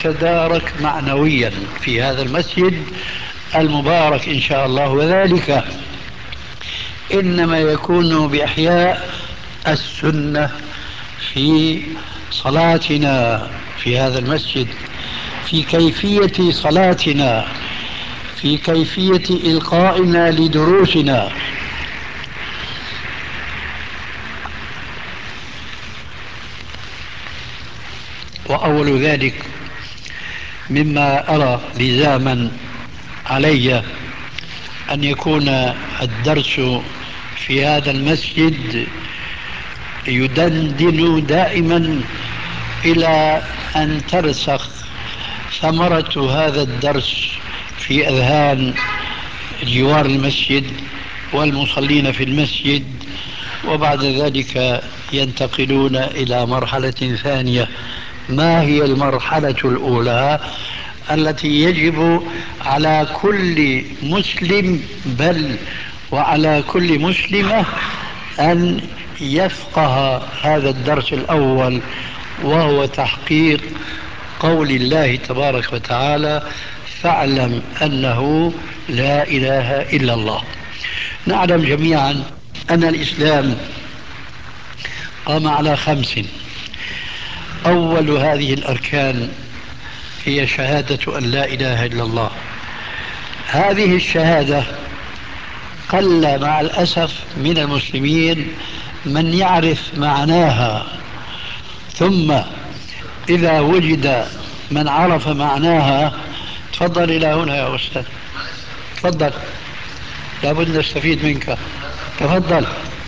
نتدارك معنويا في هذا المسجد المبارك إن شاء الله، وذلك إنما يكون بإحياء السنة في صلاتنا في هذا المسجد، في كيفية صلاتنا، في كيفية إلقائنا لدروسنا. وأول ذلك مما أرى لزاما علي أن يكون الدرس في هذا المسجد يدندن دائما إلى أن ترسخ ثمرة هذا الدرس في أذهان جوار المسجد والمصلين في المسجد، وبعد ذلك ينتقلون إلى مرحلة ثانية. ما هي المرحلة الأولى التي يجب على كل مسلم بل وعلى كل مسلمة أن يفقه هذا الدرس الأول، وهو تحقيق قول الله تبارك وتعالى: فاعلم أنه لا إله إلا الله. نعلم جميعا أن الإسلام قام على 5. أول هذه الأركان هي شهادة أن لا إله إلا الله. هذه الشهادة قل مع الأسف من المسلمين من يعرف معناها، ثم إذا وجد من عرف معناها. تفضل إلى هنا يا أستاذ، تفضل، لابد نستفيد منك، تفضل.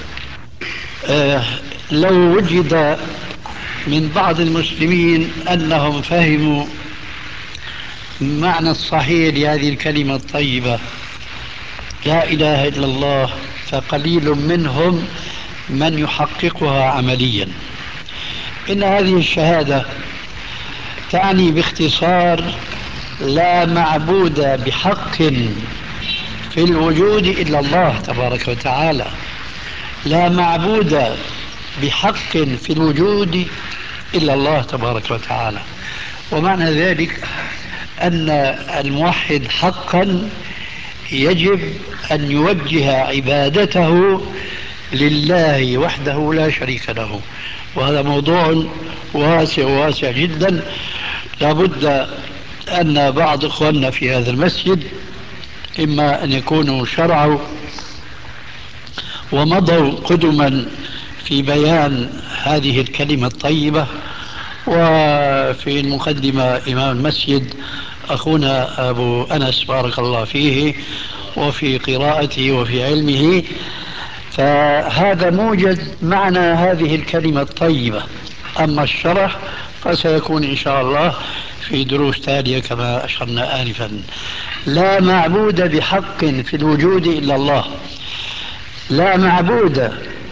لو وجد من بعض المسلمين أنهم فهموا معنى الصحيح لهذه الكلمة الطيبة لا إله إلا الله، فقليل منهم من يحققها عمليا. إن هذه الشهادة تعني باختصار: لا معبود بحق في الوجود إلا الله تبارك وتعالى. لا معبود بحق في الوجود إلا الله تبارك وتعالى. ومعنى ذلك أن الموحد حقا يجب أن يوجه عبادته لله وحده لا شريك له. وهذا موضوع واسع جدا، لابد أن بعض إخواننا في هذا المسجد إما أن يكونوا شرعوا ومضوا قدما في بيان هذه الكلمة الطيبة. وفي المقدمة إمام المسجد أخونا أبو أنس بارك الله فيه، وفي قراءته وفي علمه، فهذا موجز معنى هذه الكلمة الطيبة. أما الشرح فسيكون إن شاء الله في دروس تالية كما أشرنا آنفا. لا معبود بحق في الوجود إلا الله. لا معبود،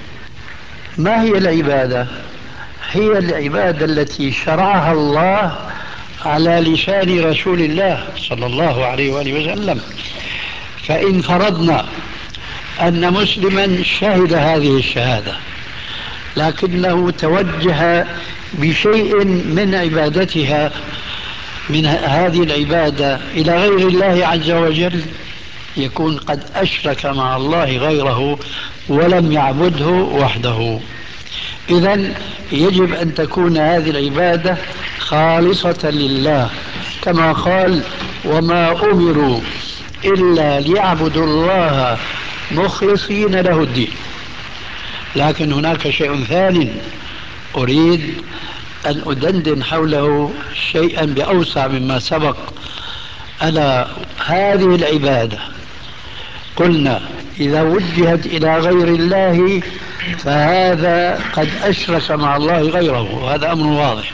ما هي العبادة؟ هي العبادة التي شرعها الله على لسان رسول الله صلى الله عليه وآله وسلم. فإن فرضنا أن مسلما شهد هذه الشهادة لكنه توجه بشيء من عبادتها، من هذه العبادة، إلى غير الله عز وجل، يكون قد أشرك مع الله غيره ولم يعبده وحده. إذن يجب أن تكون هذه العبادة خالصة لله، كما قال: وما أمروا إلا ليعبدوا الله مخلصين له الدين. لكن هناك شيء ثاني أريد أن أدندن حوله شيئا بأوسع مما سبق، ألا هذه العبادة قلنا إذا وجهت إلى غير الله فهذا قد أشرك مع الله غيره، وهذا أمر واضح.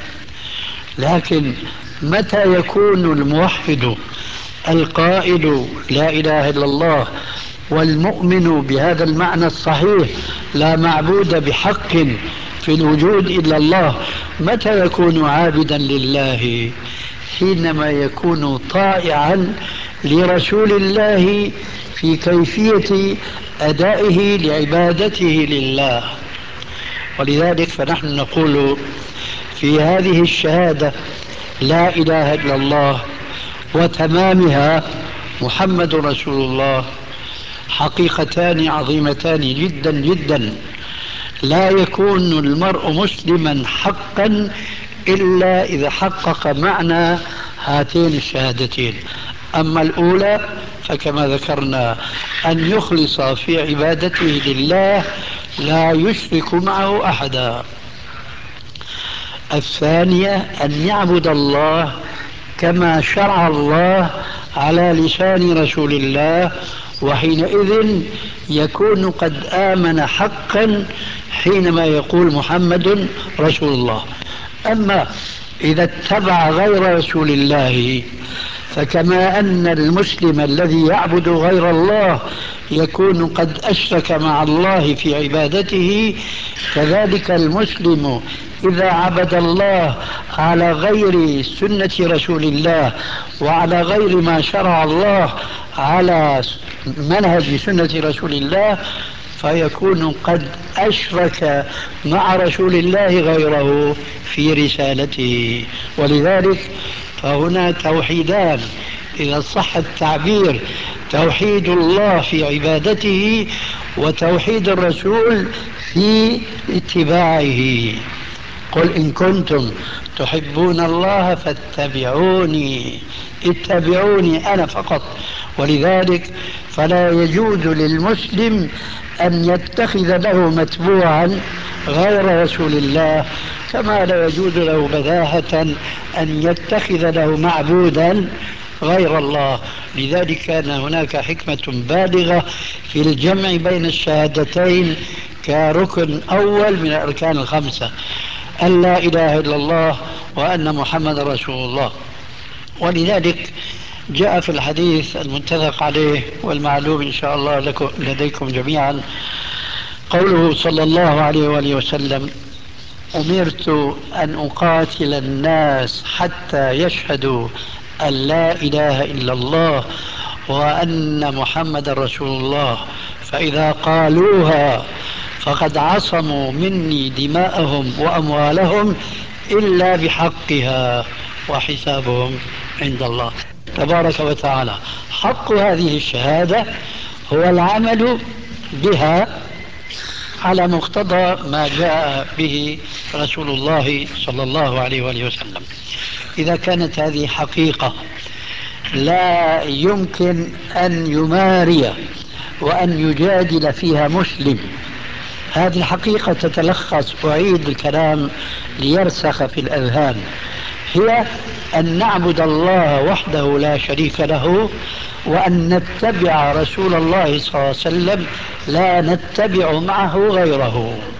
لكن متى يكون الموحد القائل لا إله إلا الله والمؤمن بهذا المعنى الصحيح: لا معبود بحق في الوجود إلا الله، متى يكون عابدا لله؟ حينما يكون طائعا لرسول الله في كيفية أدائه لعبادته لله. ولذلك فنحن نقول في هذه الشهادة لا إله إلا الله وتمامها محمد رسول الله حقيقتان عظيمتان جدا جدا. لا يكون المرء مسلما حقا إلا إذا حقق معنى هاتين الشهادتين. أما الأولى فكما ذكرنا أن يخلص في عبادته لله لا يشرك معه أحدا. الثانية أن يعبد الله كما شرع الله على لسان رسول الله، وحينئذ يكون قد آمن حقا حينما يقول محمد رسول الله. أما إذا اتبع غير رسول الله فكما أن المسلم الذي يعبد غير الله يكون قد أشرك مع الله في عبادته، كذلك المسلم إذا عبد الله على غير سنة رسول الله وعلى غير ما شرع الله على منهج سنة رسول الله فيكون قد أشرك مع رسول الله غيره في رسالته. ولذلك فهنا توحيدان إذا صح التعبير: توحيد الله في عبادته وتوحيد الرسول في اتباعه. قل إن كنتم تحبون الله فاتبعوني، اتبعوني أنا فقط. ولذلك فلا يجوز للمسلم أن يتخذ له متبوعا غير رسول الله، كما لا يجوز له بداهة أن يتخذ له معبودا غير الله. لذلك كان هناك حكمة بالغة في الجمع بين الشهادتين كركن أول من الأركان الخمسة: أن لا إله إلا الله وأن محمد رسول الله. ولذلك جاء في الحديث المتفق عليه والمعلوم إن شاء الله لديكم جميعا قوله صلى الله عليه وآله وسلم: أمرت أن أقاتل الناس حتى يشهدوا أن لا إله إلا الله وأن محمد رسول الله، فإذا قالوها فقد عصموا مني دماءهم وأموالهم إلا بحقها وحسابهم عند الله تبارك وتعالى. حق هذه الشهادة هو العمل بها على مقتضى ما جاء به رسول الله صلى الله عليه وآله وسلم. إذا كانت هذه حقيقة لا يمكن أن يماري وأن يجادل فيها مسلم، هذه الحقيقة تتلخص، أعيد الكلام ليرسخ في الأذهان، هي أن نعبد الله وحده لا شريك له، وأن نتبع رسول الله صلى الله عليه وسلم لا نتبع معه غيره.